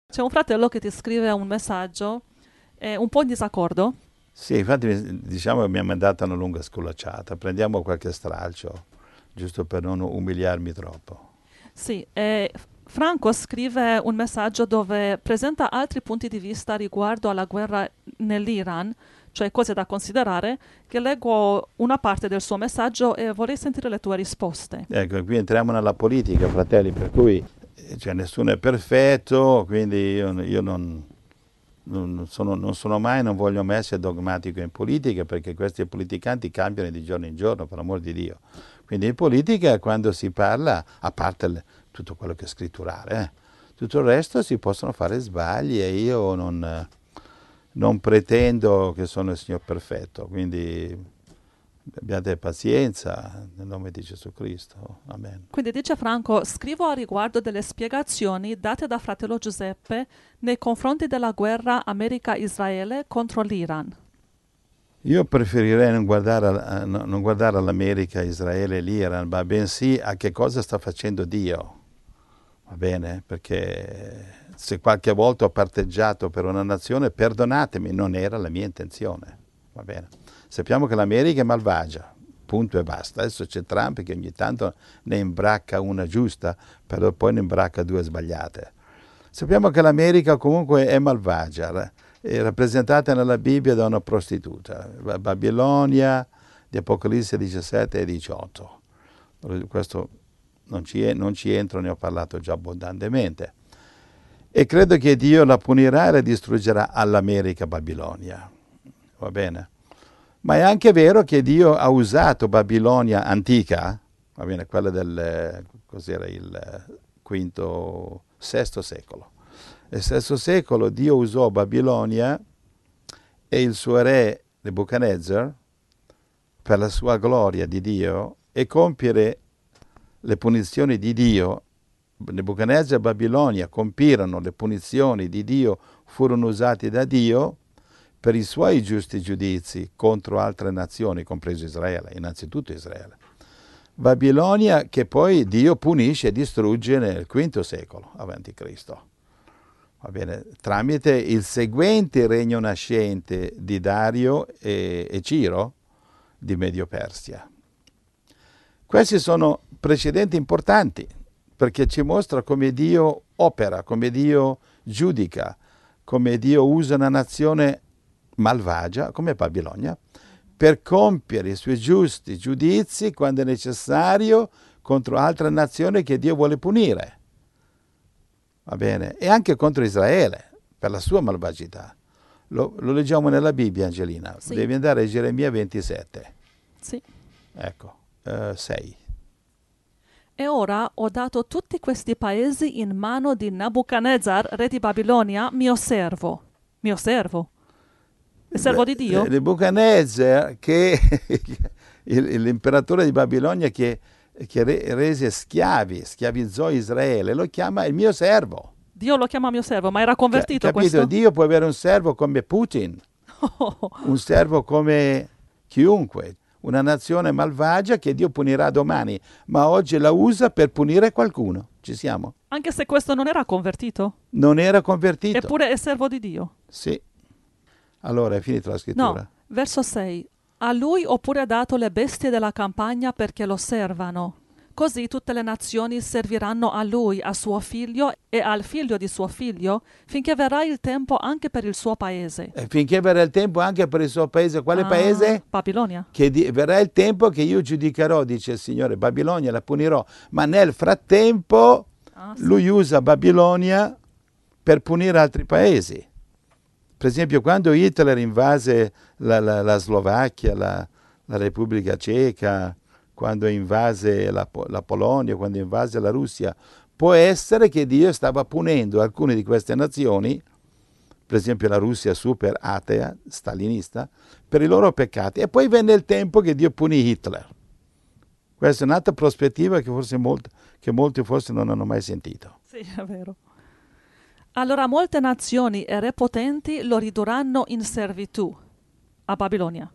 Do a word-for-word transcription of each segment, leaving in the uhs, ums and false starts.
C'è un fratello che ti scrive un messaggio, è un po' in disaccordo. Sì, infatti mi- diciamo che mi ha mandato una lunga sculacciata. Prendiamo qualche stralcio, giusto per non umiliarmi troppo. Sì, e Franco scrive un messaggio dove presenta altri punti di vista riguardo alla guerra nell'Iran, cioè cose da considerare, che leggo una parte del suo messaggio e vorrei sentire le tue risposte. Ecco, qui entriamo nella politica, fratelli, per cui eh, cioè, nessuno è perfetto, quindi io, io non, non sono, non sono mai, non voglio mai essere dogmatico in politica, perché questi politicanti cambiano di giorno in giorno, per amor di Dio. Quindi in politica, quando si parla, a parte le- tutto quello che è scritturale, eh, tutto il resto si possono fare sbagli e io non, eh, non pretendo che sono il Signore perfetto, quindi abbiate pazienza nel nome di Gesù Cristo. Amen. Quindi dice Franco, scrivo a riguardo delle spiegazioni date da fratello Giuseppe nei confronti della guerra America-Israele contro l'Iran. Io preferirei non guardare, a- no- non guardare all'America, Israele e l'Iran, ma bensì a che cosa sta facendo Dio. Va bene? Perché se qualche volta ho parteggiato per una nazione, perdonatemi, non era la mia intenzione. Va bene? Sappiamo che l'America è malvagia, punto e basta. Adesso c'è Trump che ogni tanto ne imbracca una giusta, però poi ne imbracca due sbagliate. Sappiamo che l'America comunque è malvagia, è rappresentata nella Bibbia da una prostituta, Babilonia di Apocalisse diciassette e diciotto. Questo non ci, non ci entro, ne ho parlato già abbondantemente. E credo che Dio la punirà e la distruggerà all'America Babilonia. Va bene? Ma è anche vero che Dio ha usato Babilonia antica, va bene, quella del, cos'era il quinto, sesto secolo. Nel sesto secolo Dio usò Babilonia e il suo re Nebuchadnezzar per la sua gloria di Dio e compiere le punizioni di Dio. Nebuchadnezzar e Babilonia compirono le punizioni di Dio, furono usati da Dio per i suoi giusti giudizi contro altre nazioni, compreso Israele, innanzitutto Israele. Babilonia che poi Dio punisce e distrugge nel quinto secolo avanti Cristo. Va bene, tramite il seguente regno nascente di Dario e, e Ciro di Medio Persia. Questi sono precedenti importanti perché ci mostra come Dio opera, come Dio giudica, come Dio usa una nazione malvagia come Babilonia per compiere i suoi giusti giudizi quando è necessario contro altre nazioni che Dio vuole punire. Va bene? E anche contro Israele per la sua malvagità. Lo, lo leggiamo nella Bibbia, Angelina. Sì. Devi andare a Geremia ventisette. Sì. Ecco, eh, sei. E ora ho dato tutti questi paesi in mano di Nabucodonosor, re di Babilonia, mio servo. Mio servo? Il servo di Dio? Nebuchadnezzar, che il- l'imperatore di Babilonia che, che re- rese schiavi, schiavizzò Israele, lo chiama il mio servo. Dio lo chiama mio servo, ma era convertito Ca- capito? questo? Dio può avere un servo come Putin, un servo come chiunque, una nazione malvagia che Dio punirà domani, ma oggi la usa per punire qualcuno. Ci siamo? Anche se questo non era convertito? Non era convertito. Eppure è servo di Dio? Sì. Allora è finita la scrittura? No, verso sei. A lui ho pure dato le bestie della campagna perché lo servano. Così tutte le nazioni serviranno a lui, a suo figlio e al figlio di suo figlio, finché verrà il tempo anche per il suo paese. E finché verrà il tempo anche per il suo paese. Quale Ah, paese? Babilonia. Che di- verrà il tempo che io giudicherò, dice il Signore, Babilonia la punirò, ma nel frattempo Ah, sì. lui usa Babilonia per punire altri paesi. Per esempio, quando Hitler invase la, la- la Slovacchia, la, la Repubblica Ceca, quando invase la, Po- la Polonia, quando invase la Russia, può essere che Dio stava punendo alcune di queste nazioni, per esempio la Russia super atea, stalinista, per i loro peccati. E poi venne il tempo che Dio punì Hitler. Questa è un'altra prospettiva che forse molti, che molti forse non hanno mai sentito. Sì, è vero. Allora molte nazioni e re potenti lo ridurranno in servitù a Babilonia.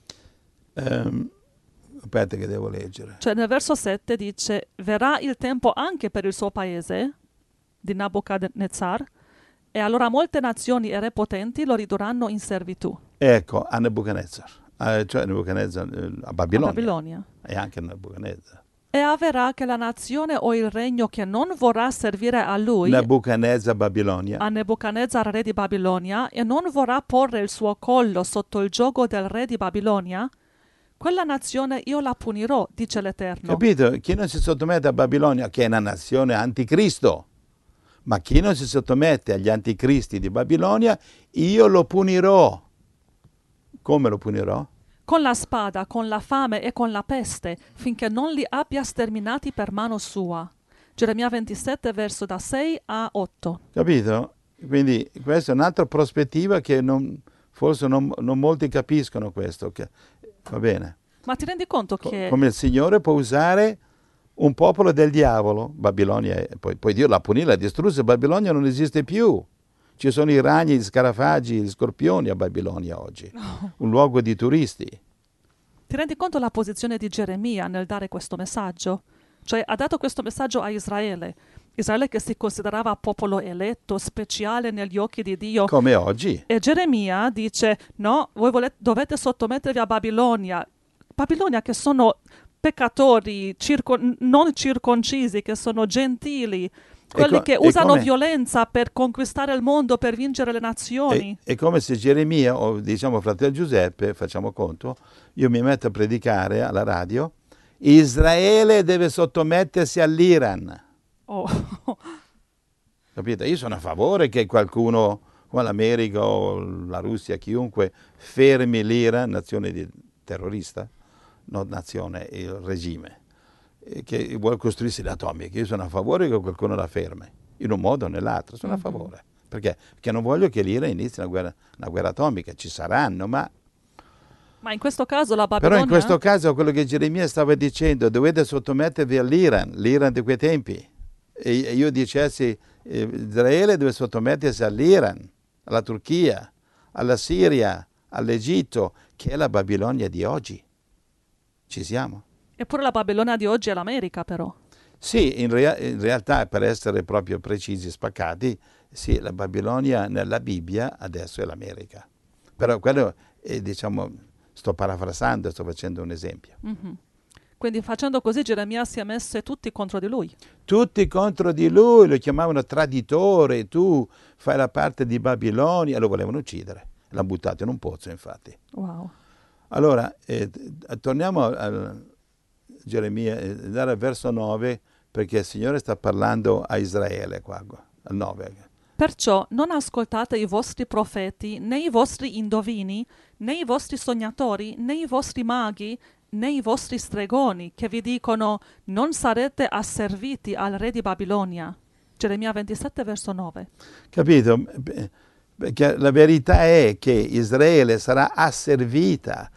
Ehm, aspetta che devo leggere. Cioè nel verso sette dice: verrà il tempo anche per il suo paese, di Nabucodonosor, E allora molte nazioni e re potenti lo ridurranno in servitù. Ecco, a Nebuchadnezzar, eh, cioè Nebuchadnezzar eh, a Babilonia. A Babilonia. E anche a Nebuchadnezzar. E avverrà che la nazione o il regno che non vorrà servire a lui, Nebuchadnezzar, Babilonia. a Nebuchadnezzar, re di Babilonia, e non vorrà porre il suo collo sotto il giogo del re di Babilonia, quella nazione io la punirò, dice l'Eterno. Capito? Chi non si sottomette a Babilonia, che è una nazione anticristo, ma chi non si sottomette agli anticristi di Babilonia, io lo punirò. Come lo punirò? Con la spada, con la fame e con la peste, finché non li abbia sterminati per mano sua. Geremia ventisette, verso da sei a otto. Capito? Quindi questa è un'altra prospettiva che non, forse non, non molti capiscono questo. Che, va bene. Ma ti rendi conto Co- che... Come il Signore può usare un popolo del diavolo, Babilonia, è, poi, poi Dio la punì, la distrusse, Babilonia non esiste più. Ci sono i ragni, gli scarafaggi, gli scorpioni a Babilonia oggi, No. un luogo di turisti. Ti rendi conto la posizione di Geremia nel dare questo messaggio? Cioè ha dato questo messaggio a Israele. Israele che si considerava popolo eletto, speciale negli occhi di Dio. Come oggi. E Geremia dice, no, voi volete, dovete sottomettervi a Babilonia. Babilonia che sono peccatori, circo, non circoncisi, che sono gentili, quelli co- che e usano come- violenza per conquistare il mondo, per vincere le nazioni. È, è come se Geremia, o diciamo fratello Giuseppe, facciamo conto, io mi metto a predicare alla radio, Israele deve sottomettersi all'Iran. Oh. Capito? Io sono a favore che qualcuno, come l'America o la Russia, chiunque, fermi l'Iran, nazione di terrorista, non nazione, il regime, eh, che vuole costruirsi l'atomica. Io sono a favore che qualcuno la fermi, in un modo o nell'altro, sono Mhm. a favore. Perché? Perché non voglio che l'Iran inizi una guerra, una guerra atomica, ci saranno, ma... Ma in questo caso la Però Babilonia... in questo caso quello che Geremia stava dicendo, dovete sottomettervi all'Iran, l'Iran di quei tempi. E e io dicessi, eh, Israele deve sottomettersi all'Iran, alla Turchia, alla Siria, all'Egitto, che è la Babilonia di oggi. Ci siamo? Eppure la Babilonia di oggi è l'America, però. Sì, in, rea- in realtà, per essere proprio precisi, spaccati, sì, la Babilonia nella Bibbia adesso è l'America. Però quello, è, diciamo, sto parafrasando, sto facendo un esempio. Mhm. Quindi facendo così Geremia si è messo tutti contro di lui. Tutti contro di lui, lo chiamavano traditore, tu fai la parte di Babilonia, lo volevano uccidere. L'hanno buttato in un pozzo, infatti. Wow. Allora, eh, torniamo a Geremia, eh, andare al verso nove, perché il Signore sta parlando a Israele qua, al nove. Perciò non ascoltate i vostri profeti, né i vostri indovini, né i vostri sognatori, né i vostri maghi, né i vostri stregoni, che vi dicono non sarete asserviti al re di Babilonia. Geremia ventisette, verso nove. Capito? Perché la verità è che Israele sarà asservita,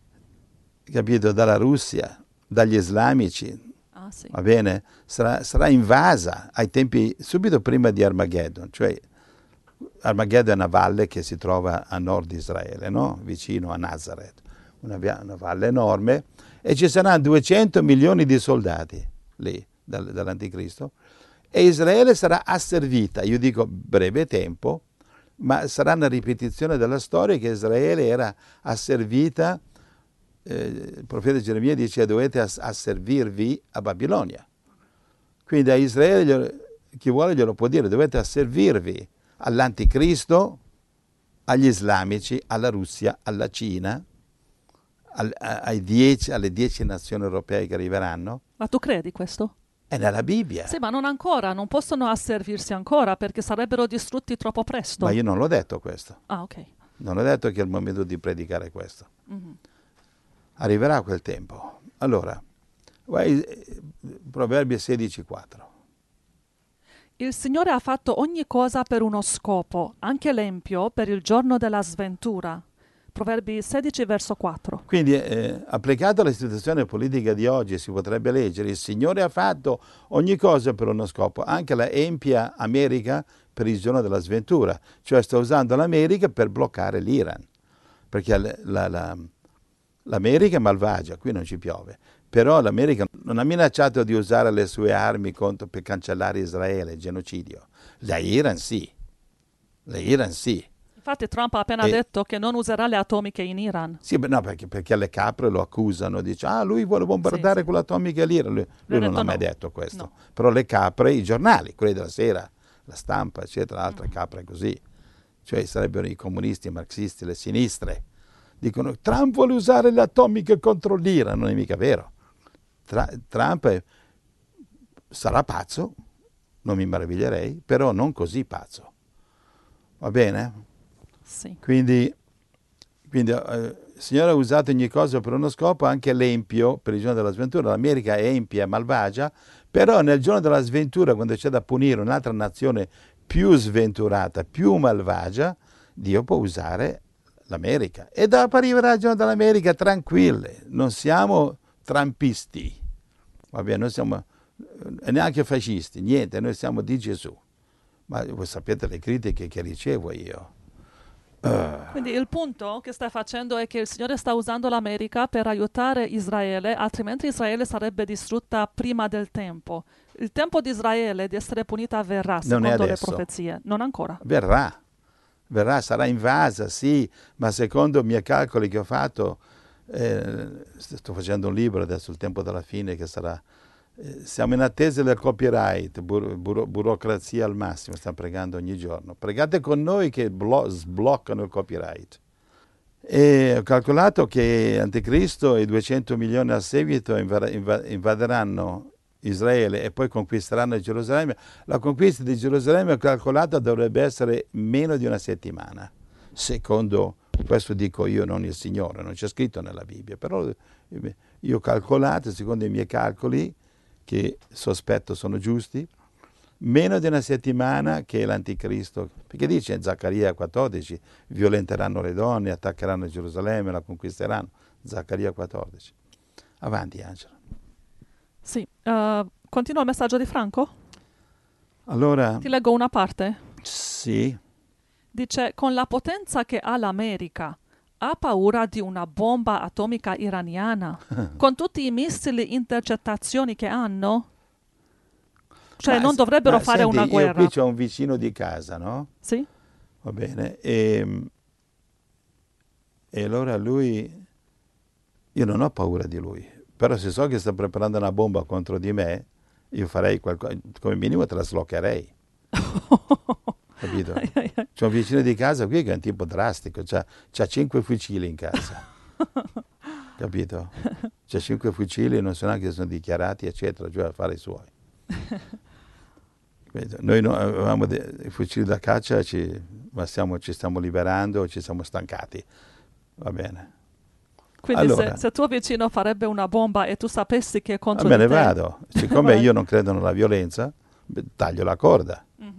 capito, dalla Russia, dagli islamici, Ah, sì. va bene? Sarà, sarà invasa ai tempi, subito prima di Armageddon, cioè Armageddon è una valle che si trova a nord di Israele, no? Vicino a Nazareth, una, via- una valle enorme, e ci saranno duecento milioni di soldati lì, dal- dall'Anticristo, e Israele sarà asservita, io dico breve tempo, ma sarà una ripetizione della storia che Israele era asservita. Eh, il profeta Geremia dice dovete ass- asservirvi a Babilonia. Quindi a Israele, glielo- chi vuole glielo può dire, dovete asservirvi all'Anticristo, agli islamici, alla Russia, alla Cina, al- a- ai dieci, alle dieci nazioni europee che arriveranno. Ma tu credi questo? È nella Bibbia. Sì, ma non ancora, non possono asservirsi ancora perché sarebbero distrutti troppo presto. Ma io non l'ho detto questo. Ah, ok. Non ho detto che è il momento di predicare questo. Mhm. Arriverà quel tempo. Allora, vai, eh, Proverbi sedici quattro. Il Signore ha fatto ogni cosa per uno scopo, anche l'empio per il giorno della sventura. Proverbi sedici, verso quattro. Quindi, eh, applicato alla situazione politica di oggi, si potrebbe leggere: il Signore ha fatto ogni cosa per uno scopo, anche la empia America per il giorno della sventura. Cioè sta usando l'America per bloccare l'Iran. Perché la, la, la, l'America è malvagia, qui non ci piove. Però l'America non ha minacciato di usare le sue armi contro, per cancellare Israele, il genocidio. La Iran sì. L'Iran sì. Infatti Trump ha appena E- detto che non userà le atomiche in Iran. Sì, beh, no, perché, perché le capre lo accusano, dice, ah, lui vuole bombardare Sì, sì. con l'atomica l'Iran. Lui, Lui lui ha non detto ha mai no. detto questo. No. Però le capre, i giornali, quelli della sera, la stampa, eccetera, altre Mm. capre così, cioè sarebbero i comunisti, i marxisti, le sinistre, dicono Trump vuole usare le atomiche contro l'Iran, non è mica vero. Tra- Trump è- sarà pazzo, non mi meraviglierei, però non così pazzo. Va bene? Sì. Quindi, quindi eh, il Signore ha usato ogni cosa per uno scopo, anche l'empio per il giorno della sventura. L'America è empia e malvagia, però nel giorno della sventura, quando c'è da punire un'altra nazione più sventurata, più malvagia, Dio può usare l'America. E dopo arriverà il giorno dell'America tranquille, non siamo trampisti, va bene, non siamo eh, neanche fascisti, niente, noi siamo di Gesù. Ma voi sapete le critiche che ricevo io. Uh, Quindi il punto che sta facendo è che il Signore sta usando l'America per aiutare Israele, altrimenti Israele sarebbe distrutta prima del tempo. Il tempo di Israele di essere punita verrà, non è secondo le adesso, profezie. Non ancora. verrà, verrà, sarà invasa, sì, ma secondo i miei calcoli che ho fatto, eh, sto facendo un libro adesso, Il tempo della fine, che sarà, eh, siamo in attesa del copyright, buro, buro, burocrazia al massimo, stiamo pregando ogni giorno. Pregate con noi che blo- sbloccano il copyright. E ho calcolato che Anticristo e duecento milioni a seguito inva- inva- invaderanno Israele e poi conquisteranno Gerusalemme. La conquista di Gerusalemme, ho calcolato, dovrebbe essere meno di una settimana. Secondo, questo dico io, non il Signore, non c'è scritto nella Bibbia, però io ho calcolato, secondo i miei calcoli, che sospetto sono giusti, meno di una settimana che l'Anticristo, perché dice in Zaccaria quattordici, violenteranno le donne, attaccheranno Gerusalemme, la conquisteranno. Zaccaria quattordici. Avanti, Angela. Sì. Uh, continua il messaggio di Franco? Allora, Ti leggo una parte. sì, Dice, con la potenza che ha l'America, ha paura di una bomba atomica iraniana? Con tutti i missili intercettazioni che hanno? Cioè ma, non dovrebbero ma fare senti, una io guerra. qui ho un vicino di casa, no? Sì? Va bene, e, e allora lui, io non ho paura di lui, però se so che sta preparando una bomba contro di me, io farei qualcosa, come minimo traslocherei. Capito? C'è un vicino di casa qui che è un tipo drastico, c'ha, c'ha cinque fucili in casa. Capito? C'ha cinque fucili, non so neanche se sono dichiarati, eccetera, cioè a fare i suoi. Capito? Noi no, avevamo dei fucili da caccia, ci, ma stiamo, ci stiamo liberando, ci siamo stancati. Va bene. Quindi Allora, se, se tuo vicino farebbe una bomba e tu sapessi che è contro me di ne te... vado. Siccome Vai. io non credo nella violenza, beh, taglio la corda. Mhm.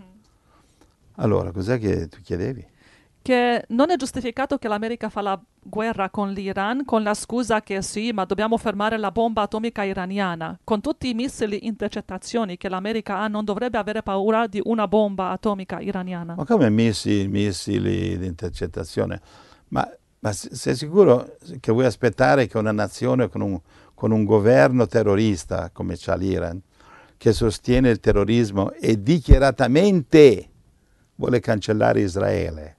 Allora, cos'è che tu chiedevi? Che non è giustificato che l'America fa la guerra con l'Iran con la scusa che sì, ma dobbiamo fermare la bomba atomica iraniana. Con tutti i missili intercettazioni che l'America ha, non dovrebbe avere paura di una bomba atomica iraniana. Ma come missili, missili di intercettazione? Ma, ma s- sei sicuro che vuoi aspettare che una nazione con un, con un governo terrorista come c'ha l'Iran, che sostiene il terrorismo e dichiaratamente vuole cancellare Israele,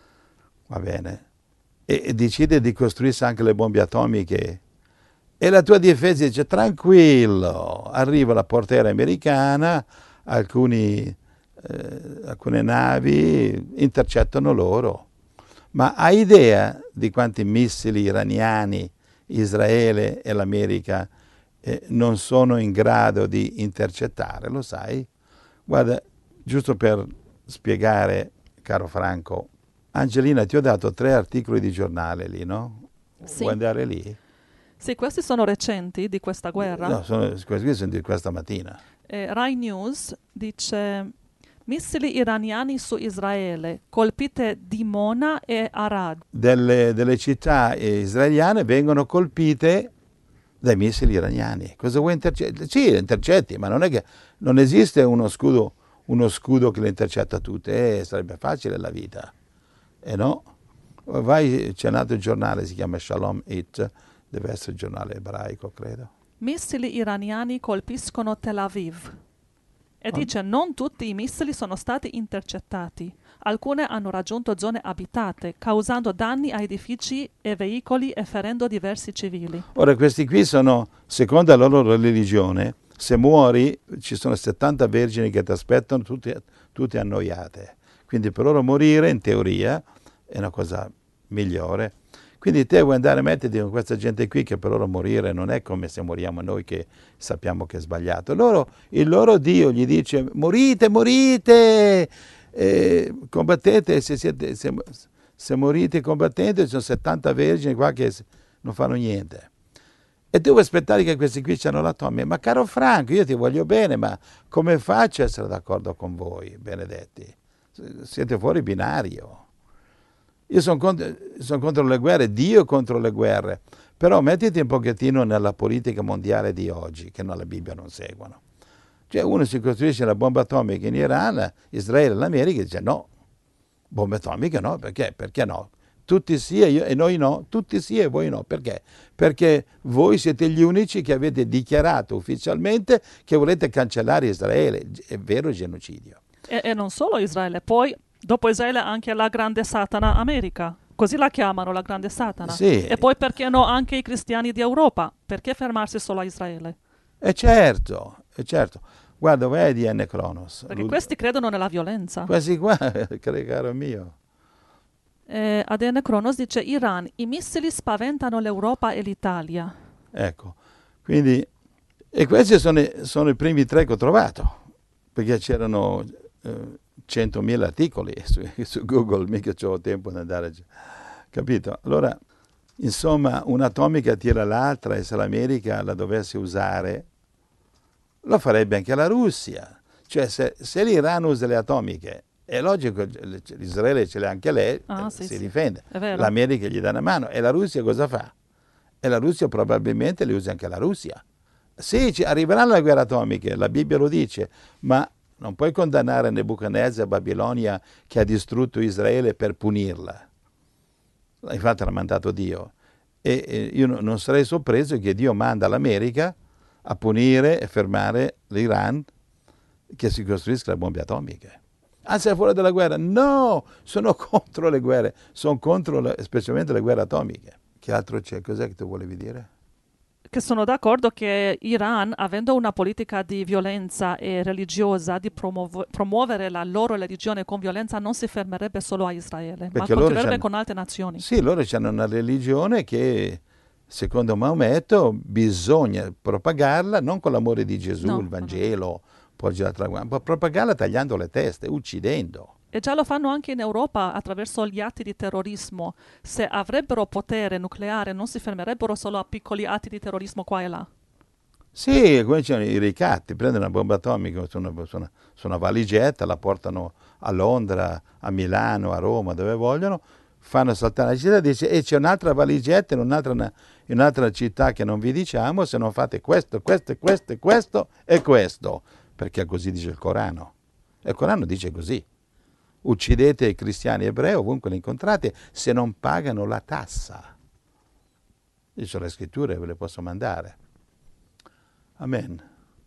va bene, e, e decide di costruirsi anche le bombe atomiche, e la tua difesa dice tranquillo, arriva la portiera americana, alcuni, eh, alcune navi intercettano loro. Ma hai idea di quanti missili iraniani Israele e l'America eh, non sono in grado di intercettare? Lo sai? Guarda, giusto per spiegare, caro Franco, Angelina, ti ho dato tre articoli di giornale lì, no? Sì. Vuoi andare lì? Sì, questi sono recenti di questa guerra. No, sono, questi sono di questa mattina. Eh, Rai News dice missili iraniani su Israele, colpite Dimona e Arad. Delle, delle città israeliane vengono colpite dai missili iraniani. Cosa vuoi intercettare? Sì, le intercetti, ma non è che non esiste uno scudo, uno scudo che le intercetta tutte. Eh, sarebbe facile la vita. E no. Vai, c'è nato il giornale, si chiama Shalom It, deve essere il giornale ebraico, credo. Missili iraniani colpiscono Tel Aviv. E dice non tutti i missili sono stati intercettati. Alcune hanno raggiunto zone abitate, causando danni a edifici e veicoli e ferendo diversi civili. Ora, questi qui sono, secondo la loro religione, se muori ci sono settanta vergini che ti aspettano, tutte, tutte annoiate. Quindi per loro morire, in teoria, è una cosa migliore. Quindi te vuoi andare a metterti con questa gente qui che per loro morire non è come se moriamo noi che sappiamo che è sbagliato. Loro, il loro Dio gli dice morite, morite, eh, combattete, se, siete, se, se morite combattendo ci sono settanta vergini qua che non fanno niente. E tu vuoi aspettare che questi qui hanno l'atomica? Ma caro Franco, io ti voglio bene, ma come faccio a essere d'accordo con voi, benedetti? Siete fuori binario. Io sono contro, sono contro le guerre, Dio è contro le guerre, però mettiti un pochettino nella politica mondiale di oggi, che nella Bibbia non seguono. Cioè uno si costruisce la bomba atomica in Iran, Israele, l'America dice no, bombe atomiche no, perché? Perché no? Tutti sì e, io, e noi no, tutti sì e voi no, perché? Perché voi siete gli unici che avete dichiarato ufficialmente che volete cancellare Israele, è vero genocidio. E, e non solo Israele, poi dopo Israele anche la grande Satana America, così la chiamano la grande Satana. Sì. E poi perché no anche i cristiani di Europa, perché fermarsi solo a Israele? E certo, è certo. Guarda, vai a D N Kronos. Perché questi credono nella violenza. Questi qua, caro mio. Eh, A D N Kronos dice Iran, i missili spaventano l'Europa e l'Italia. Ecco, quindi, e questi sono, sono i primi tre che ho trovato, perché c'erano eh, centomila articoli su, su Google, mica c'ho tempo di andare, capito? Allora, insomma, un'atomica tira l'altra e se l'America la dovesse usare, lo farebbe anche la Russia. Cioè, se, se l'Iran usa le atomiche, è logico, l'Israele ce l'ha anche lei, ah, si sì, sì. difende. È L'America gli dà una mano. E la Russia cosa fa? E la Russia probabilmente li usa anche la Russia. Sì, ci arriveranno le guerre atomiche, la Bibbia lo dice, ma non puoi condannare Nebuchadnezzar, Babilonia, che ha distrutto Israele per punirla. Infatti l'ha mandato Dio. E, e io non sarei sorpreso che Dio manda l'America a punire e fermare l'Iran che si costruisca le bombe atomiche. Ah, sei fuori dalla guerra? No, sono contro le guerre, sono contro le, specialmente le guerre atomiche. Che altro c'è? Cos'è che tu volevi dire? Che sono d'accordo che Iran, avendo una politica di violenza e religiosa, di promuov- promuovere la loro religione con violenza, non si fermerebbe solo a Israele, Perché ma continuerebbe con altre nazioni. Sì, loro hanno una religione che, secondo Maometto, bisogna propagarla non con l'amore di Gesù, No, il Vangelo, no. poggi la traguardia, ma propagarla tagliando le teste, uccidendo. E già lo fanno anche in Europa attraverso gli atti di terrorismo. Se avrebbero potere nucleare non si fermerebbero solo a piccoli atti di terrorismo qua e là. Sì, come c'erano i ricatti, prendono una bomba atomica su una, su, una, su una valigetta, la portano a Londra, a Milano, a Roma, dove vogliono, fanno saltare la città e dice e c'è un'altra valigetta in un'altra, in un'altra città che non vi diciamo se non fate questo, questo, questo, questo e questo, perché così dice il Corano. E il Corano dice così. Uccidete i cristiani ebrei ovunque li incontrate se non pagano la tassa. Dice le scritture, ve le posso mandare. Amen.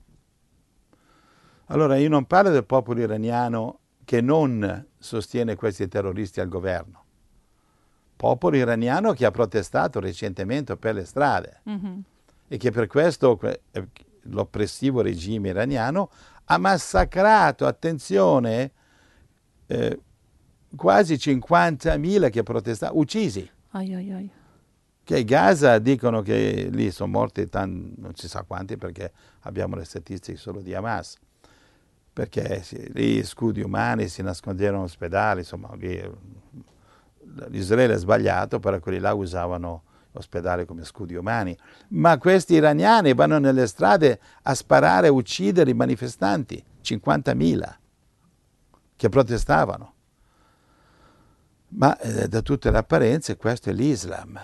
Allora io non parlo del popolo iraniano che non sostiene questi terroristi al governo. Popolo iraniano che ha protestato recentemente per le strade Mm-hmm. e che per questo l'oppressivo regime iraniano ha massacrato, attenzione, Eh, quasi cinquantamila che protestavano, uccisi. Ai, ai, ai. Che Gaza dicono che lì sono morti tan, non si sa quanti perché abbiamo le statistiche solo di Hamas, perché sì, lì scudi umani si nascondevano in ospedali, insomma lì, l'Israele è sbagliato, però quelli là usavano ospedali come scudi umani, ma questi iraniani vanno nelle strade a sparare e uccidere i manifestanti, cinquantamila che protestavano. Ma eh, da tutte le apparenze questo è l'Islam.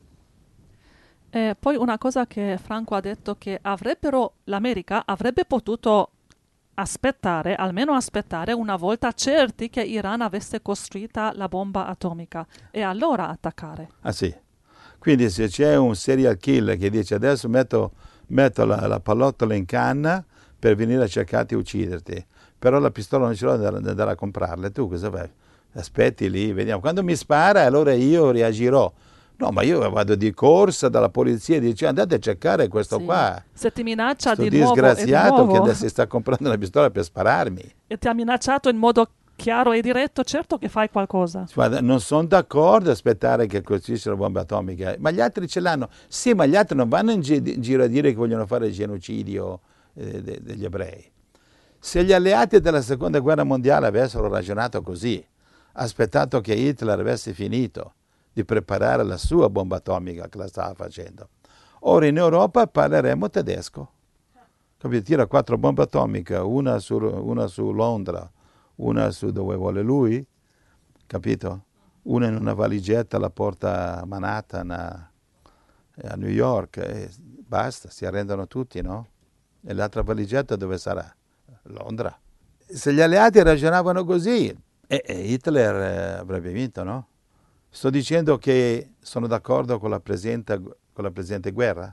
E poi una cosa che Franco ha detto che avrebbero, l'America avrebbe potuto aspettare, almeno aspettare una volta certi che Iran avesse costruita la bomba atomica e allora attaccare. Ah sì. Quindi se c'è un serial killer che dice adesso metto, metto la, la pallottola in canna per venire a cercarti e ucciderti, però la pistola non ce l'ho da andare a comprarla, tu cosa fai? aspetti lì, vediamo. Quando mi spara allora io reagirò. No, ma io vado di corsa dalla polizia e dice andate a cercare questo Sì. qua. Se ti minaccia Sto di nuovo e di disgraziato nuovo che adesso si sta comprando una pistola per spararmi. e ti ha minacciato in modo chiaro e diretto, certo che fai qualcosa. Guarda, non sono d'accordo a aspettare che costruisca la bomba atomica, ma gli altri ce l'hanno. Sì, ma gli altri non vanno in, gi- in giro a dire che vogliono fare il genocidio eh, de- degli ebrei. Se gli alleati della seconda guerra mondiale avessero ragionato così, aspettato che Hitler avesse finito di preparare la sua bomba atomica che la stava facendo, ora in Europa parleremo tedesco. Capito? Tira quattro bombe atomiche, una su, una su Londra, una su dove vuole lui, capito? Una in una valigetta la porta a Manhattan, a, a New York, e basta, si arrendono tutti, no? E l'altra valigetta dove sarà? Londra. Se gli alleati ragionavano così, eh, eh, Hitler eh, avrebbe vinto, no? Sto dicendo che sono d'accordo con la presente, con la presente guerra,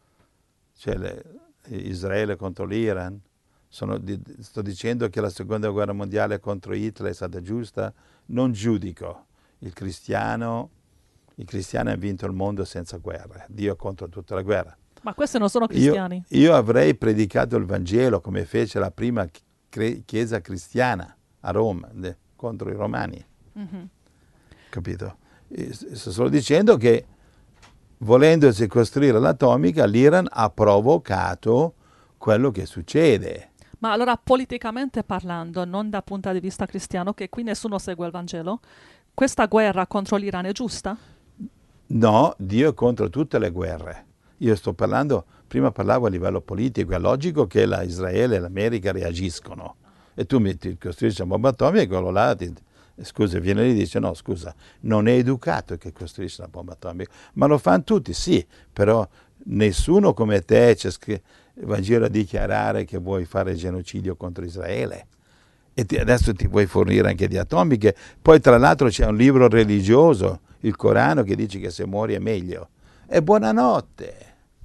cioè le, Israele contro l'Iran. Sono, sto dicendo che la seconda guerra mondiale contro Hitler è stata giusta. Non giudico. Il cristiano, i cristiani hanno vinto il mondo senza guerra. Dio contro tutta la guerra. Ma questi non sono cristiani. Io, io avrei predicato il Vangelo come fece la prima chiesa cristiana a Roma de, contro i romani. Mm-hmm. Capito? E sto solo dicendo che volendosi costruire l'atomica, l'Iran ha provocato quello che succede. Ma allora politicamente parlando, non dal punto di vista cristiano, che qui nessuno segue il Vangelo, questa guerra contro l'Iran è giusta? No, Dio è contro tutte le guerre. Io sto parlando, prima parlavo a livello politico, è logico che la Israele e l'America reagiscono. E tu mi costruisci una bomba atomica e quello là ti, scusa, viene lì e dice no, scusa, non è educato che costruisce una bomba atomica. Ma lo fanno tutti, sì, però nessuno come te c'è scritto il Vangelo a dichiarare che vuoi fare genocidio contro Israele e ti, adesso ti vuoi fornire anche di atomiche. Poi tra l'altro c'è un libro religioso, il Corano, che dice che se muori è meglio. E buonanotte.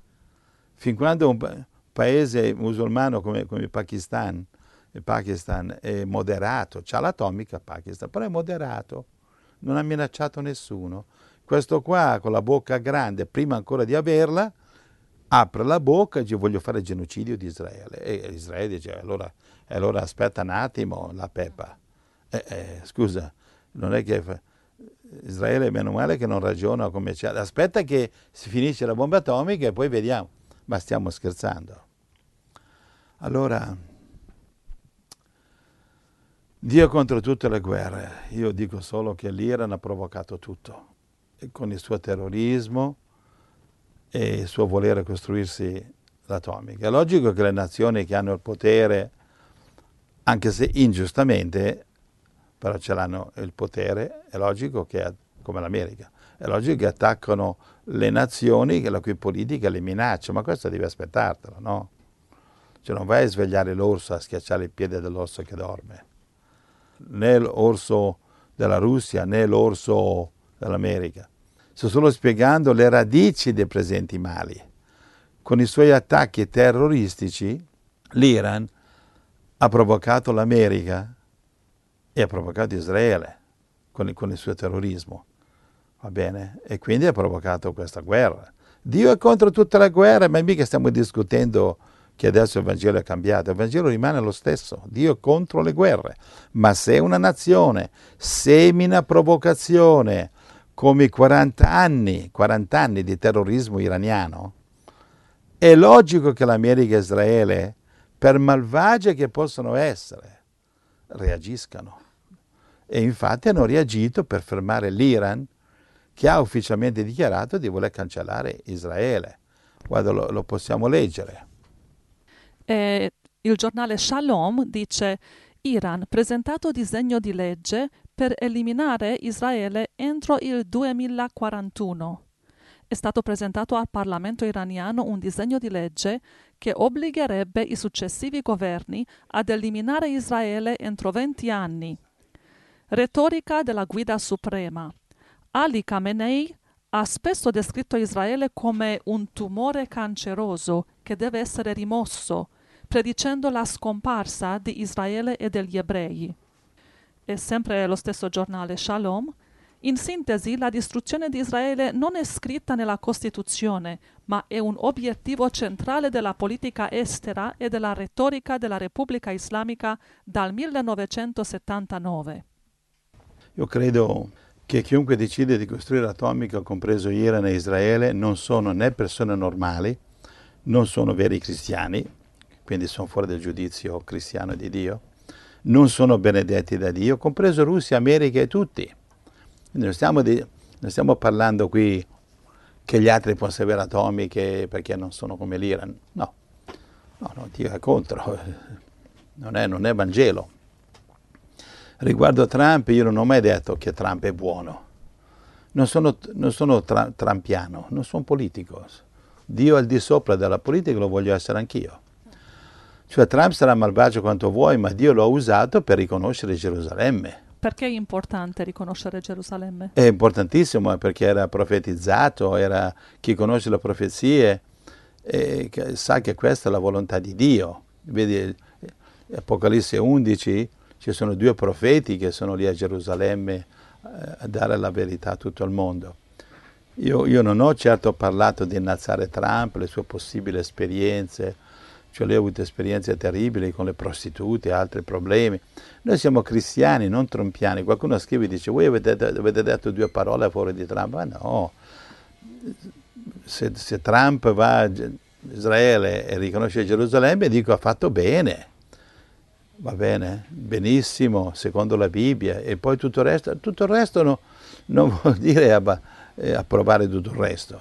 Fin quando un pa- paese musulmano come, come il Pakistan, il Pakistan è moderato, c'ha l'atomica Pakistan, però è moderato, non ha minacciato nessuno. Questo qua con la bocca grande, prima ancora di averla, apre la bocca e dice voglio fare il genocidio di Israele. E Israele dice allora, allora aspetta un attimo la peppa. Eh, eh, scusa, non è che fa... Israele meno male che non ragiona come c'è. Aspetta che si finisce la bomba atomica e poi vediamo. Ma stiamo scherzando. Allora, Dio contro tutte le guerre. Io dico solo che l'Iran ha provocato tutto. E con il suo terrorismo e il suo volere costruirsi l'atomica. È logico che le nazioni che hanno il potere, anche se ingiustamente, però ce l'hanno il potere, è logico che, come l'America, è logico che attaccano le nazioni la cui politica le minaccia, ma questo devi aspettartelo, no? Cioè non vai a svegliare l'orso a schiacciare il piede dell'orso che dorme. Né l'orso della Russia, né l'orso dell'America. Sto solo spiegando le radici dei presenti mali. Con i suoi attacchi terroristici, l'Iran ha provocato l'America e ha provocato Israele con il, con il suo terrorismo. Va bene? E quindi ha provocato questa guerra. Dio è contro tutte le guerre, ma mica stiamo discutendo che adesso il Vangelo è cambiato. Il Vangelo rimane lo stesso. Dio è contro le guerre. Ma se una nazione semina provocazione come i quaranta anni, quaranta anni di terrorismo iraniano, è logico che l'America e Israele, per malvagie che possono essere, reagiscano. E infatti hanno reagito per fermare l'Iran, che ha ufficialmente dichiarato di voler cancellare Israele. Guarda, lo, lo possiamo leggere. E il giornale Shalom dice: Iran presentato disegno di legge per eliminare Israele entro il duemilaquarantuno. È stato presentato al Parlamento iraniano un disegno di legge che obbligherebbe i successivi governi ad eliminare Israele entro venti anni. Retorica della guida suprema. Ali Khamenei ha spesso descritto Israele come un tumore canceroso che deve essere rimosso, predicendo la scomparsa di Israele e degli ebrei. è sempre lo stesso giornale Shalom, in sintesi la distruzione di Israele non è scritta nella Costituzione, ma è un obiettivo centrale della politica estera e della retorica della Repubblica Islamica dal millenovecentosettantanove. Io credo che chiunque decide di costruire l'atomica, compreso Iran e Israele, non sono né persone normali, non sono veri cristiani, quindi sono fuori dal giudizio cristiano di Dio, non sono benedetti da Dio, compreso Russia, America e tutti. Quindi non stiamo, di, non stiamo parlando qui che gli altri possono avere atomiche perché non sono come l'Iran. No, no, no, Dio è contro, non è, non è Vangelo. Riguardo a Trump, io non ho mai detto che Trump è buono. Non sono, non sono tra, trumpiano, non sono politico. Dio è al di sopra della politica, lo voglio essere anch'io. Cioè Trump sarà malvagio quanto vuoi, ma Dio lo ha usato per riconoscere Gerusalemme. Perché è importante riconoscere Gerusalemme? È importantissimo perché era profetizzato, era chi conosce le profezie e sa che questa è la volontà di Dio. Vedi, Apocalisse undici, ci sono due profeti che sono lì a Gerusalemme eh, a dare la verità a tutto il mondo. Io, io non ho certo parlato di innalzare Trump, le sue possibili esperienze, cioè lui ha avuto esperienze terribili con le prostitute e altri problemi. Noi siamo cristiani, non trumpiani. Qualcuno scrive e dice, voi avete, avete detto due parole a favore di Trump? Ma no, se, se Trump va a Israele e riconosce Gerusalemme, dico ha fatto bene. Va bene, benissimo, secondo la Bibbia, e poi tutto il resto, tutto il resto no, non vuol dire ab- eh, approvare tutto il resto.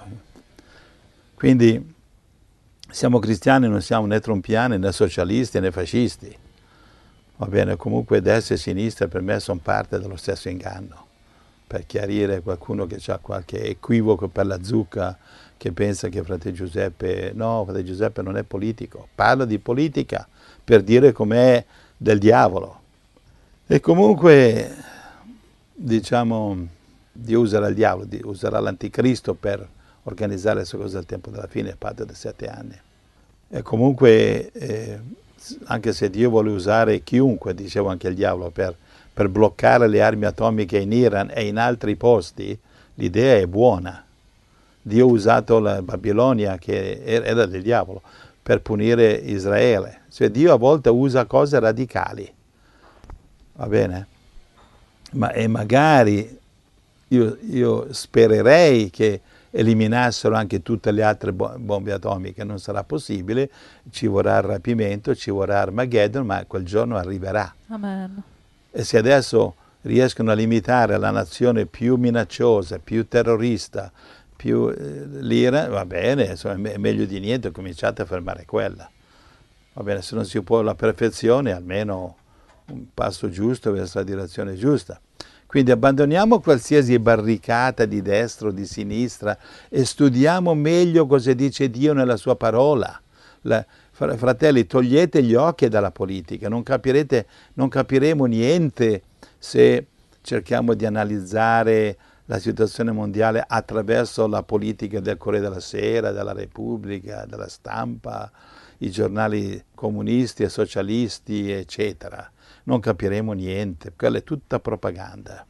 Quindi siamo cristiani, non siamo né trumpiani, né socialisti, né fascisti. Va bene, comunque destra e sinistra per me sono parte dello stesso inganno. Per chiarire qualcuno che ha qualche equivoco per la zucca, che pensa che frate Giuseppe, no, frate Giuseppe non è politico, parla di politica per dire com'è del diavolo. E comunque, diciamo, Dio userà il diavolo, userà l'anticristo per organizzare le sue cose al tempo della fine, a parte da sette anni. E comunque, eh, anche se Dio vuole usare chiunque, dicevo anche il diavolo, per, per bloccare le armi atomiche in Iran e in altri posti, l'idea è buona. Dio ha usato la Babilonia, che era del diavolo, per punire Israele. Cioè Dio a volte usa cose radicali, va bene? Ma e magari io, io spererei che eliminassero anche tutte le altre bombe atomiche, non sarà possibile, ci vorrà il rapimento, ci vorrà Armageddon, ma quel giorno arriverà. Amen. E se adesso riescono a limitare la nazione più minacciosa, più terrorista, più eh, l'Iran, va bene, insomma, è meglio di niente, cominciate a fermare quella. Va bene, se non si può la perfezione, almeno un passo giusto verso la direzione giusta. Quindi abbandoniamo qualsiasi barricata di destra o di sinistra e studiamo meglio cosa dice Dio nella sua parola. La, fratelli, togliete gli occhi dalla politica, non capirete, non capiremo niente se cerchiamo di analizzare la situazione mondiale attraverso la politica del Corriere della Sera, della Repubblica, della stampa, i giornali comunisti e socialisti, eccetera. Non capiremo niente, quella è tutta propaganda.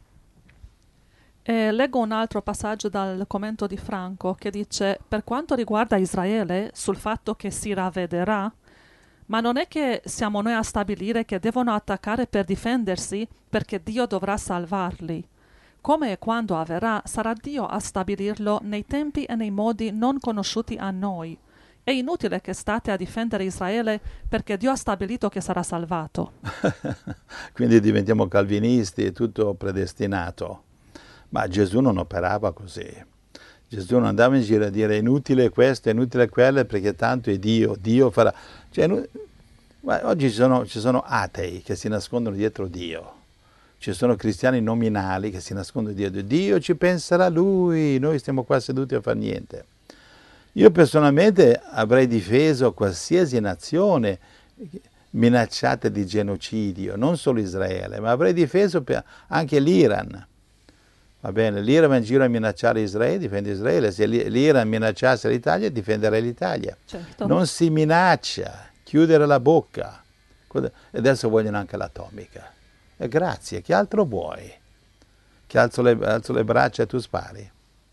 E leggo un altro passaggio dal commento di Franco che dice: per quanto riguarda Israele, sul fatto che si ravvederà, ma non è che siamo noi a stabilire che devono attaccare per difendersi, perché Dio dovrà salvarli. Come e quando avverrà, sarà Dio a stabilirlo nei tempi e nei modi non conosciuti a noi. È inutile che state a difendere Israele perché Dio ha stabilito che sarà salvato. Quindi diventiamo calvinisti, è tutto predestinato. Ma Gesù non operava così. Gesù non andava in giro a dire è inutile questo, è inutile quello, perché tanto è Dio, Dio farà. Cioè, oggi ci sono, ci sono atei che si nascondono dietro Dio. Ci sono cristiani nominali che si nascondono dietro Dio, ci penserà Lui, noi stiamo qua seduti a fare niente. Io personalmente avrei difeso qualsiasi nazione minacciata di genocidio, non solo Israele, ma avrei difeso anche l'Iran. Va bene, l'Iran va in giro a minacciare Israele, difende Israele. Se l'Iran minacciasse l'Italia, difenderei l'Italia. Certo. Non si minaccia, chiudere la bocca. E adesso vogliono anche l'atomica. E grazie, che altro vuoi? Che alzo le, alzo le braccia e tu spari?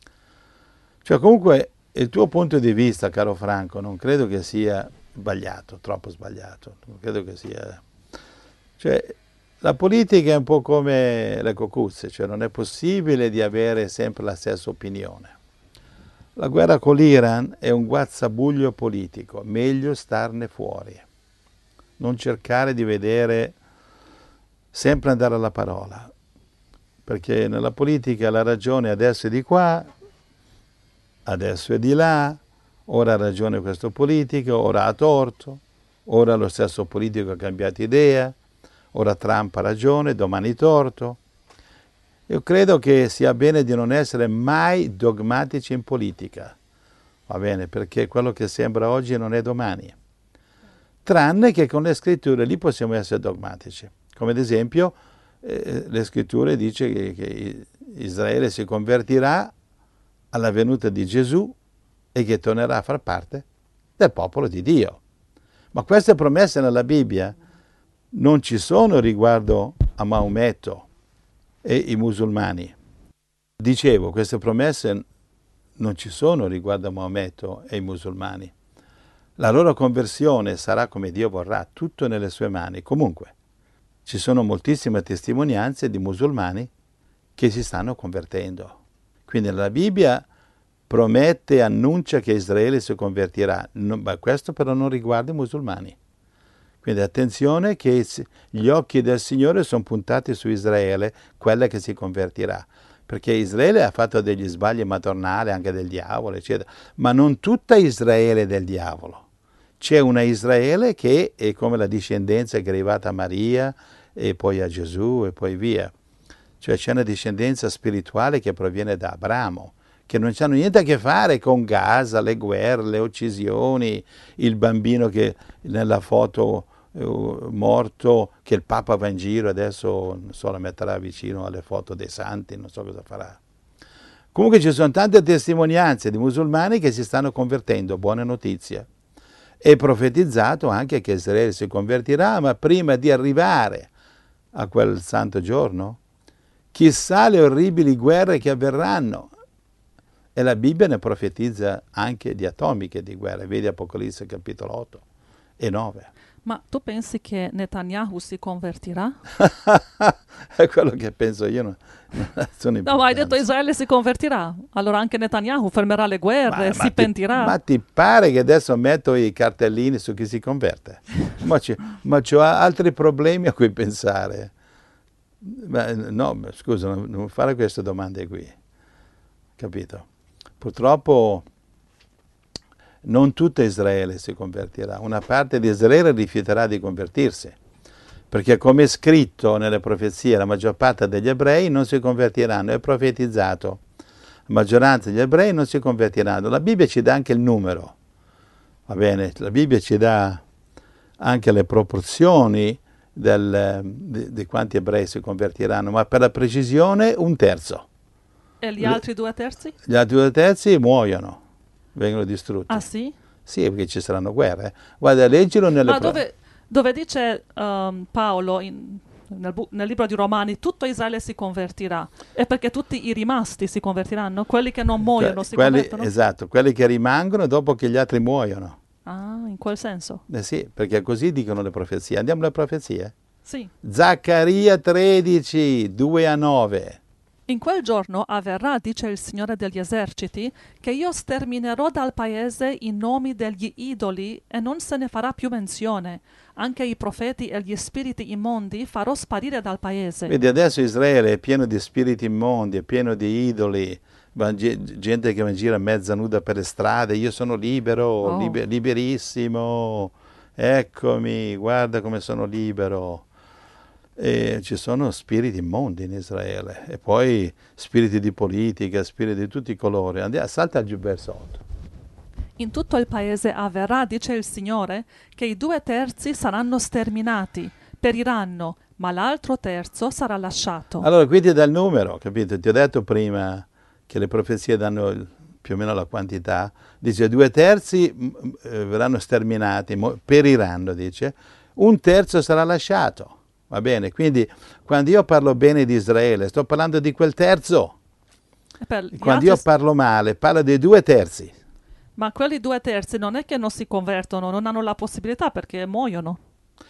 Cioè comunque il tuo punto di vista, caro Franco, non credo che sia sbagliato, troppo sbagliato. Non credo che sia... Cioè, la politica è un po' come le cocuzze, cioè non è possibile di avere sempre la stessa opinione. La guerra con l'Iran è un guazzabuglio politico, meglio starne fuori. Non cercare di vedere, sempre andare alla parola, perché nella politica la ragione adesso è di qua, adesso è di là, ora ha ragione questo politico, ora ha torto, ora lo stesso politico ha cambiato idea, ora Trump ha ragione, domani torto. Io credo che sia bene di non essere mai dogmatici in politica, va bene, perché quello che sembra oggi non è domani. Tranne che con le scritture lì possiamo essere dogmatici. Come ad esempio eh, le scritture dice che, che Israele si convertirà alla venuta di Gesù e che tornerà a far parte del popolo di Dio. Ma queste promesse nella Bibbia non ci sono riguardo a Maometto e i musulmani. Dicevo, queste promesse non ci sono riguardo a Maometto e i musulmani. La loro conversione sarà come Dio vorrà, tutto nelle sue mani. Comunque, ci sono moltissime testimonianze di musulmani che si stanno convertendo. Quindi la Bibbia promette e annuncia che Israele si convertirà, non, ma questo però non riguarda i musulmani. Quindi attenzione che gli occhi del Signore sono puntati su Israele, quella che si convertirà. Perché Israele ha fatto degli sbagli madornali, anche del diavolo, eccetera. Ma non tutta Israele è del diavolo. C'è una Israele che è come la discendenza che è arrivata a Maria, e poi a Gesù, e poi via. Cioè c'è una discendenza spirituale che proviene da Abramo, che non hanno niente a che fare con Gaza, le guerre, le uccisioni, il bambino che nella foto eh, morto, che il Papa va in giro, adesso non so, la metterà vicino alle foto dei santi, non so cosa farà. Comunque ci sono tante testimonianze di musulmani che si stanno convertendo, buona notizia. È profetizzato anche che Israele si convertirà, ma prima di arrivare a quel santo giorno, chissà le orribili guerre che avverranno. E la Bibbia ne profetizza anche di atomiche di guerre, vedi Apocalisse capitolo otto e nove. Ma tu pensi che Netanyahu si convertirà? È quello che penso io. Non, non sono no, ma hai detto Israele si convertirà. Allora anche Netanyahu fermerà le guerre, ma, si ma pentirà. Ti, ma ti pare che adesso metto i cartellini su chi si converte? ma, ma ho altri problemi a cui pensare. Ma, no, scusa, non, non fare queste domande qui. Capito? Purtroppo non tutta Israele si convertirà, una parte di Israele rifiuterà di convertirsi, perché come è scritto nelle profezie, la maggior parte degli ebrei non si convertiranno, è profetizzato, la maggioranza degli ebrei non si convertiranno. La Bibbia ci dà anche il numero, va bene? La Bibbia ci dà anche le proporzioni del, di, di quanti ebrei si convertiranno, ma per la precisione un terzo. E gli altri due terzi? Gli altri due terzi muoiono, vengono distrutti. Ah sì? Sì, perché ci saranno guerre. Guarda, leggilo nelle... Ma dove, dove dice um, Paolo in, nel, nel libro di Romani, tutto Israele si convertirà. È perché tutti i rimasti si convertiranno? Quelli che non muoiono que- si quelli, convertono? Esatto, quelli che rimangono dopo che gli altri muoiono. Ah, in quel senso? Eh sì, perché così dicono le profezie. Andiamo alle profezie? Sì. Zaccaria tredici, due a nove. In quel giorno avverrà, dice il Signore degli eserciti, che io sterminerò dal paese i nomi degli idoli e non se ne farà più menzione. Anche i profeti e gli spiriti immondi farò sparire dal paese. Vedi, adesso Israele è pieno di spiriti immondi, è pieno di idoli, gente che va in giro mezza nuda per le strade. Io sono libero, oh. liber- liberissimo, eccomi, guarda come sono libero. E ci sono spiriti immondi in Israele, e poi spiriti di politica, spiriti di tutti i colori. Andiamo, salta giù verso otto. In tutto il paese avverrà, dice il Signore, che i due terzi saranno sterminati, periranno, ma l'altro terzo sarà lasciato. Allora qui ti dà il numero, capito? Ti ho detto prima che le profezie danno il, più o meno la quantità. Dice due terzi eh, verranno sterminati, periranno, dice. Un terzo sarà lasciato. va bene? Quindi quando io parlo bene di Israele, sto parlando di quel terzo. E per gli Quando altri io s- parlo male, parlo dei due terzi. Ma quelli due terzi non è che non si convertono, non hanno la possibilità perché muoiono.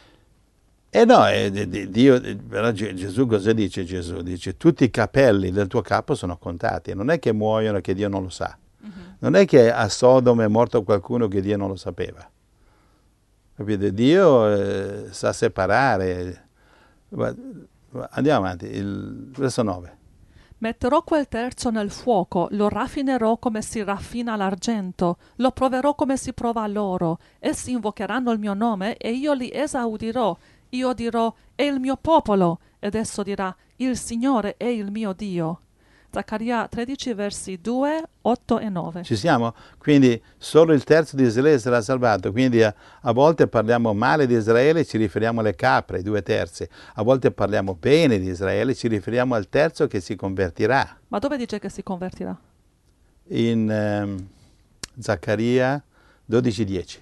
E no, eh, di- di- Dio, eh, però Ge- Gesù cosa dice Gesù? Dice tutti i capelli del tuo capo sono contati, non è che muoiono che Dio non lo sa. Mhm. Non è che a Sodoma è morto qualcuno che Dio non lo sapeva. Capite? Dio eh, sa separare. Ma- ma Andiamo avanti, il verso nove. Metterò quel terzo nel fuoco, lo raffinerò come si raffina l'argento, lo proverò come si prova l'oro. Essi invocheranno il mio nome e io li esaudirò. Io dirò, è il mio popolo, ed esso dirà, il Signore è il mio Dio. Zaccaria tredici, versi due, otto e nove. Ci siamo? Quindi solo il terzo di Israele sarà salvato. Quindi a, a volte parliamo male di Israele, ci riferiamo alle capre, i due terzi. A volte parliamo bene di Israele, ci riferiamo al terzo che si convertirà. Ma dove dice che si convertirà? In ehm, Zaccaria dodici dieci.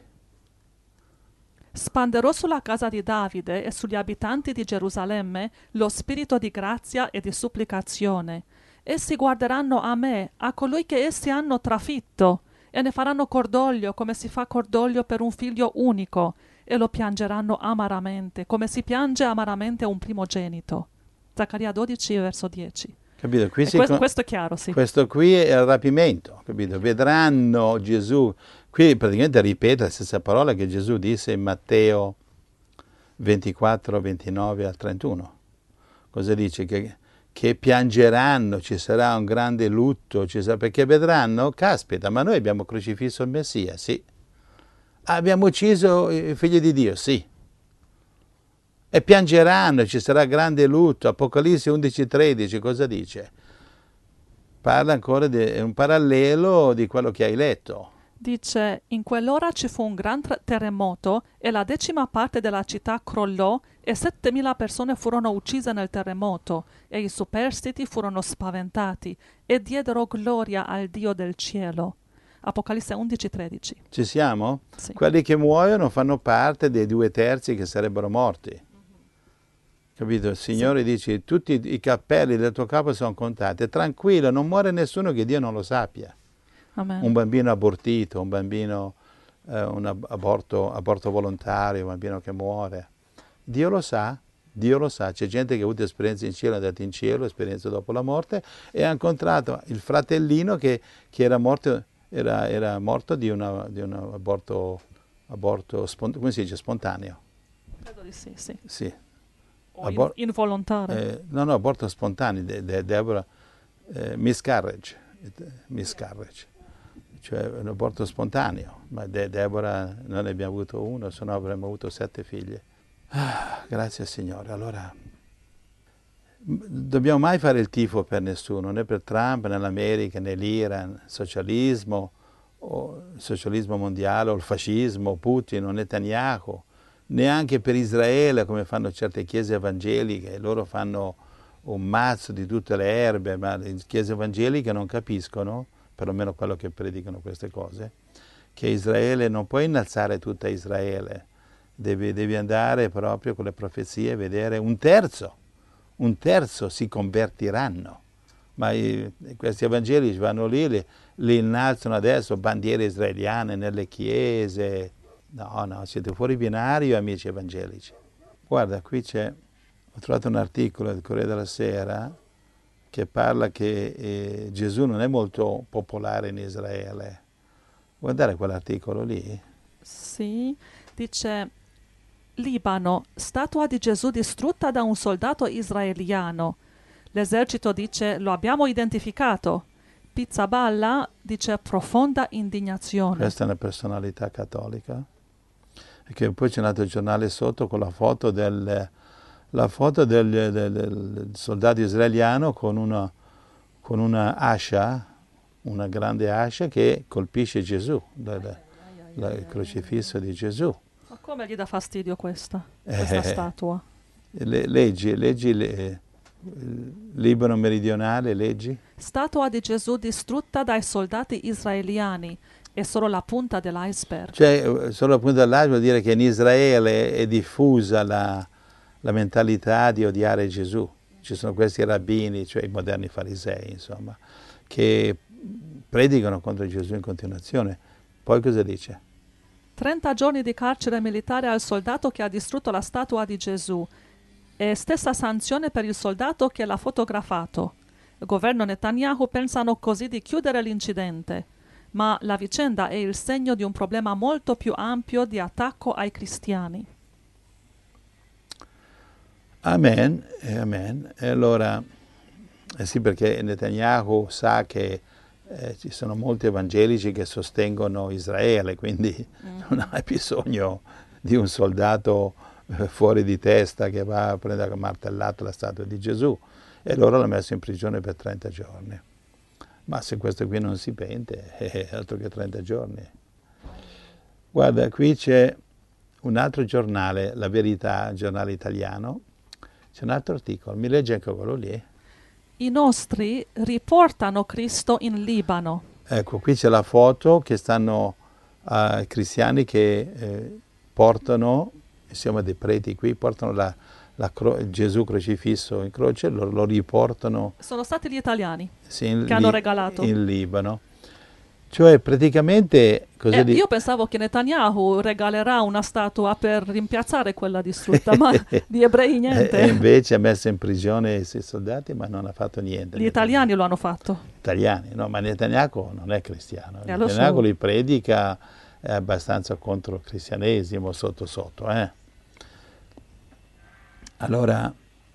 Spanderò sulla casa di Davide e sugli abitanti di Gerusalemme lo spirito di grazia e di supplicazione. Essi guarderanno a me, a colui che essi hanno trafitto, e ne faranno cordoglio come si fa cordoglio per un figlio unico, e lo piangeranno amaramente, come si piange amaramente un primogenito. Zaccaria dodici, verso dieci. Capito? Qui E si questo, con- questo è chiaro, sì. Questo qui è il rapimento, capito? Vedranno Gesù. Qui praticamente ripete la stessa parola che Gesù disse in Matteo ventiquattro, ventinove al trentuno. Cosa dice? Che, che piangeranno, ci sarà un grande lutto, ci sarà, perché vedranno, caspita, ma noi abbiamo crocifisso il Messia, sì. Abbiamo ucciso il figlio di Dio, sì. E piangeranno, ci sarà grande lutto. Apocalisse undici tredici, cosa dice? Parla ancora di è un parallelo di quello che hai letto. Dice, in quell'ora ci fu un gran tra- terremoto e la decima parte della città crollò e settemila persone furono uccise nel terremoto e i superstiti furono spaventati e diedero gloria al Dio del cielo. Apocalisse undici tredici. Ci siamo? Sì. Quelli che muoiono fanno parte dei due terzi che sarebbero morti. Capito? Il Signore dice, tutti i cappelli del tuo capo sono contati. Tranquillo, non muore nessuno che Dio non lo sappia. Amen. Un bambino abortito, un bambino, eh, un ab- aborto, aborto volontario, un bambino che muore. Dio lo sa, Dio lo sa. C'è gente che ha avuto esperienze in cielo, è andata in cielo, esperienze dopo la morte, e ha incontrato il fratellino che, che era morto, era, era morto di, una, di un aborto, aborto spont- come si dice, spontaneo. Credo di sì, sì. Sì. O Abor- in- involontario. Eh, no, no, aborto spontaneo, de, de, Deborah, eh, miscarriage, miscarriage, cioè un aborto spontaneo, ma De, Deborah non ne abbiamo avuto uno, se no avremmo avuto sette figlie. Ah, grazie Signore. Allora, m- dobbiamo mai fare il tifo per nessuno, né per Trump, né l'America, né l'Iran, socialismo, o il socialismo mondiale, o il fascismo, Putin, o Netanyahu, neanche per Israele, come fanno certe chiese evangeliche. Loro fanno un mazzo di tutte le erbe, ma le chiese evangeliche non capiscono, perlomeno quello che predicano queste cose, che Israele non può innalzare tutta Israele, devi, devi andare proprio con le profezie e vedere un terzo, un terzo si convertiranno. Ma i, questi evangelici vanno lì, li, li innalzano adesso, bandiere israeliane nelle chiese. No, no, siete fuori binario, amici evangelici. Guarda, qui c'è, ho trovato un articolo del Corriere della Sera che parla che eh, Gesù non è molto popolare in Israele. Guardare quell'articolo lì? Sì, dice Libano, statua di Gesù distrutta da un soldato israeliano. L'esercito dice lo abbiamo identificato. Pizzaballa dice profonda indignazione. Questa è una personalità cattolica. E che poi c'è un altro giornale sotto con la foto del, la foto del, del, del soldato israeliano con una, con una ascia, una grande ascia che colpisce Gesù, il, il crocifisso di Gesù. Ma come gli dà fastidio questa, questa Eh, statua? le, leggi, leggi le, il Libano meridionale, leggi? Statua di Gesù distrutta dai soldati israeliani. È solo la punta dell'iceberg. Cioè, solo appunto dall'altro vuol dire che in Israele è diffusa la, la mentalità di odiare Gesù. Ci sono questi rabbini, cioè i moderni farisei, insomma, che predicano contro Gesù in continuazione. Poi cosa dice? trenta giorni di carcere militare al soldato che ha distrutto la statua di Gesù e stessa sanzione per il soldato che l'ha fotografato. Il governo Netanyahu pensano così di chiudere l'incidente, ma la vicenda è il segno di un problema molto più ampio di attacco ai cristiani. Amen, e amen. E allora, eh sì, perché Netanyahu sa che eh, ci sono molti evangelici che sostengono Israele, quindi mm-hmm. non ha bisogno di un soldato eh, fuori di testa che va a prendere a martellato la statua di Gesù. E loro l'hanno messo in prigione per trenta giorni. Ma se questo qui non si pente, è altro che trenta giorni. Guarda, qui c'è un altro giornale, La Verità, un giornale italiano. C'è un altro articolo, mi legge anche quello lì? I nostri riportano Cristo in Libano. Ecco, qui c'è la foto che stanno uh, cristiani che eh, portano, insieme a dei preti qui, portano la, la cro- Gesù crocifisso in croce, lo, lo riportano. Sono stati gli italiani sì, in, che hanno li, regalato. In Libano. Cioè praticamente... Eh, di... Io pensavo che Netanyahu regalerà una statua per rimpiazzare quella distrutta, ma di ebrei niente. E invece ha messo in prigione i soldati, ma non ha fatto niente. Gli italiani lo hanno fatto. Italiani, no, ma Netanyahu non è cristiano. Eh, Netanyahu so. li predica, è abbastanza contro il cristianesimo, sotto sotto. Eh. Allora,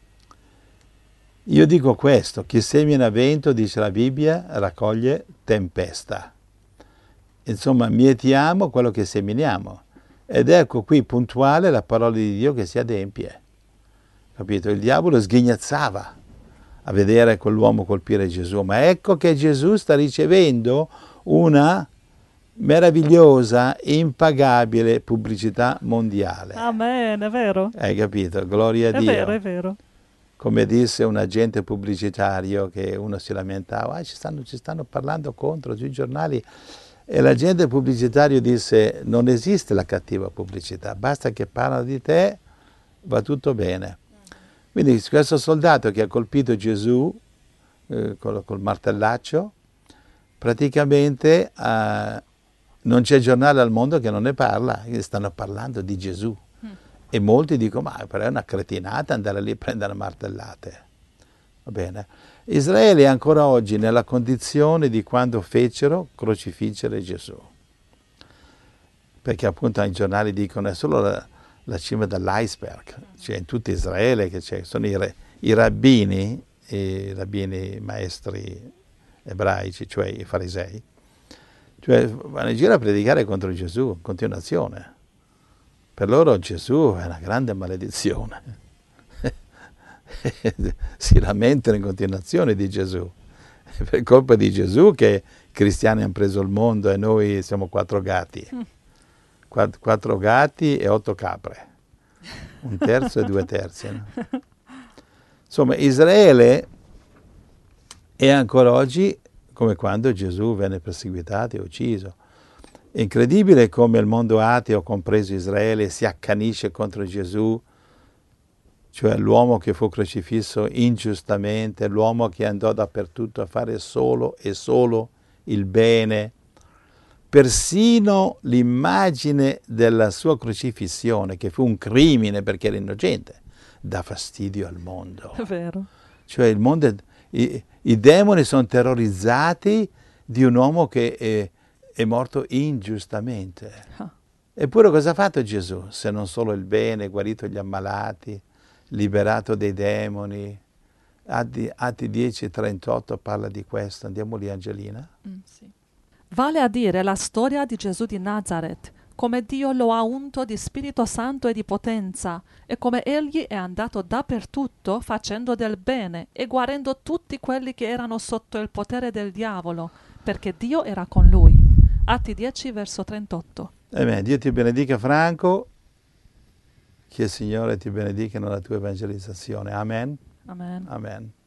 io dico questo, chi semina vento, dice la Bibbia, raccoglie tempesta. Insomma, mietiamo quello che seminiamo. Ed ecco qui puntuale la parola di Dio che si adempie. Capito? Il diavolo sghignazzava a vedere quell'uomo colpire Gesù, ma ecco che Gesù sta ricevendo una meravigliosa, impagabile pubblicità mondiale. Amen, è vero. Hai capito? Gloria a è Dio. È vero, è vero. Come disse un agente pubblicitario che uno si lamentava, ah, ci stanno, ci stanno parlando contro sui giornali. E l'agente pubblicitario disse, non esiste la cattiva pubblicità, basta che parlano di te, va tutto bene. Quindi questo soldato che ha colpito Gesù eh, col, col martellaccio, praticamente eh, non c'è giornale al mondo che non ne parla, stanno parlando di Gesù. Mm. E molti dicono, ma però è una cretinata andare lì a prendere martellate. Va bene. Israele è ancora oggi nella condizione di quando fecero crocifiggere Gesù. Perché appunto ai giornali dicono è solo la, la cima dell'iceberg, cioè in tutto Israele che c'è, sono i, re, i rabbini, i rabbini maestri ebraici, cioè i farisei, cioè vanno in giro a predicare contro Gesù in continuazione. Per loro Gesù è una grande maledizione. Si lamentano in continuazione di Gesù. È per colpa di Gesù che i cristiani hanno preso il mondo e noi siamo quattro gatti. Mm. Quatt- quattro gatti e otto capre. Un terzo e due terzi. No? Insomma, Israele è ancora oggi come quando Gesù venne perseguitato e ucciso. È incredibile come il mondo ateo, compreso Israele, si accanisce contro Gesù, cioè l'uomo che fu crocifisso ingiustamente, l'uomo che andò dappertutto a fare solo e solo il bene. Persino l'immagine della sua crocifissione, che fu un crimine perché era innocente, dà fastidio al mondo. È vero. Cioè il mondo, è, i, i demoni sono terrorizzati di un uomo che è, è morto ingiustamente. Ah. Eppure cosa ha fatto Gesù? Se non solo il bene, guarito gli ammalati, liberato dai demoni. Atti, Atti dieci trentotto parla di questo. Andiamo lì, Angelina. Mm, sì. Vale a dire la storia di Gesù di Nazaret, come Dio lo ha unto di Spirito Santo e di potenza, e come egli è andato dappertutto facendo del bene e guarendo tutti quelli che erano sotto il potere del diavolo, perché Dio era con lui. Atti dieci, verso trentotto. Amen. Dio ti benedica, Franco. Che il Signore ti benedica nella tua evangelizzazione. Amen. Amen. Amen.